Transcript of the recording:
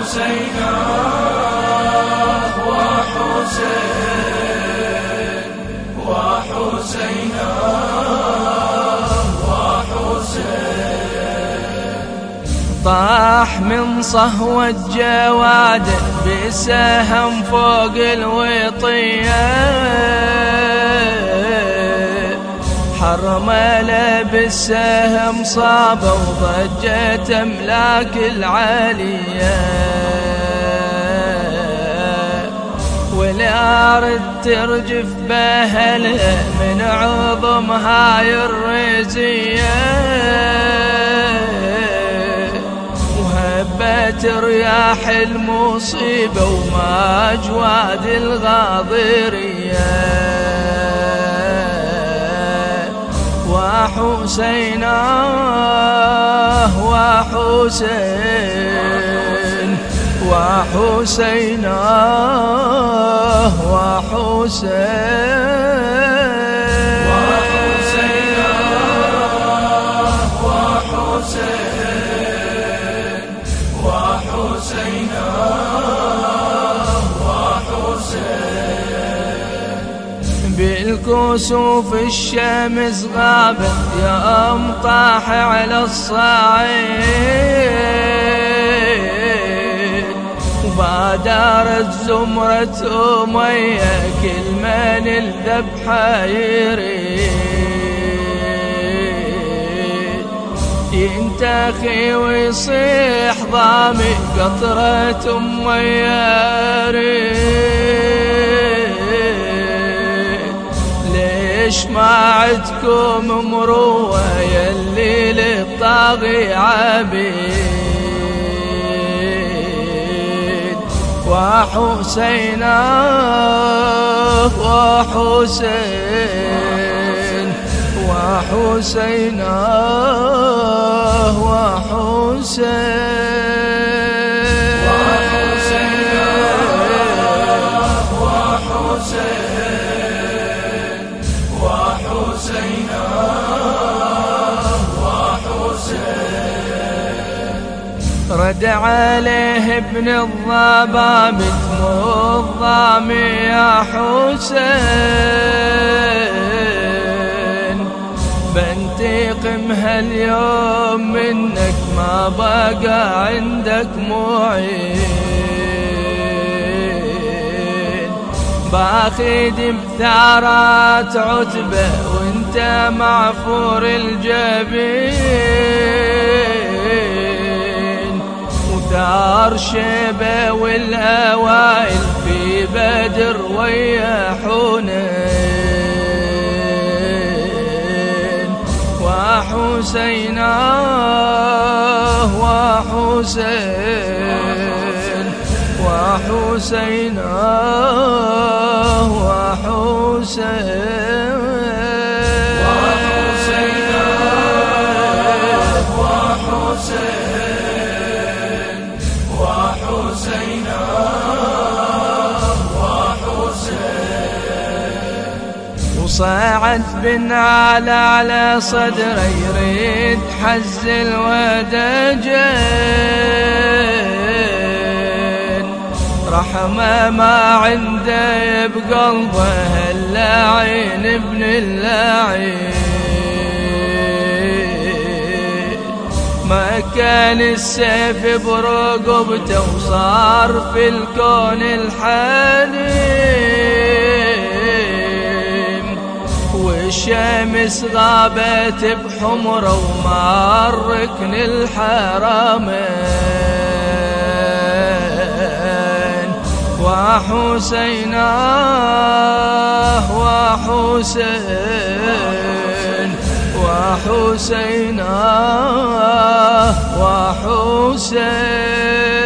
طاح من صهوة جواد بسهم فوق الوطية، حرمله بالسهم صابه وضجت أملاك العالية، والأرض ترجف بأهلها من عظم هاي الرزية، وهبت رياح المصيبة وما أجواد الغاضرية، وحسيناه وحسين وحسيناه وحسين بالكسوف الشمس غابت يوم طاح على الصعيد، وبادرت زمرة أمية كل من الذبحة يريد، ينتخي ويصيح ضامي قطرة أمية يريد، ليش ما عدكم مروة يلي للطاغي عبيد، وحسيناه وحسين وحسيناه وحسين رد عليه ابن الضبابة الضامي يا حسين، بنتقم هاليوم منك ما بقى عندك معين، باخد بثارات عتبة وانت معفور الجبين، ثار شيبة والأوائل في بدر ويا حنين، وحسيناه وحسين وحسيناه وحسين وصعد بن على صدره يريد حز الودجين، رحمة ما عنده بقلبه اللعين ابن اللعين، ما كان السيف برقبته وصار في الكون الحليم، والشمس غابت بحمره ومار ركن الحرمين، وحسيناه وحسين وحسيناه وحسين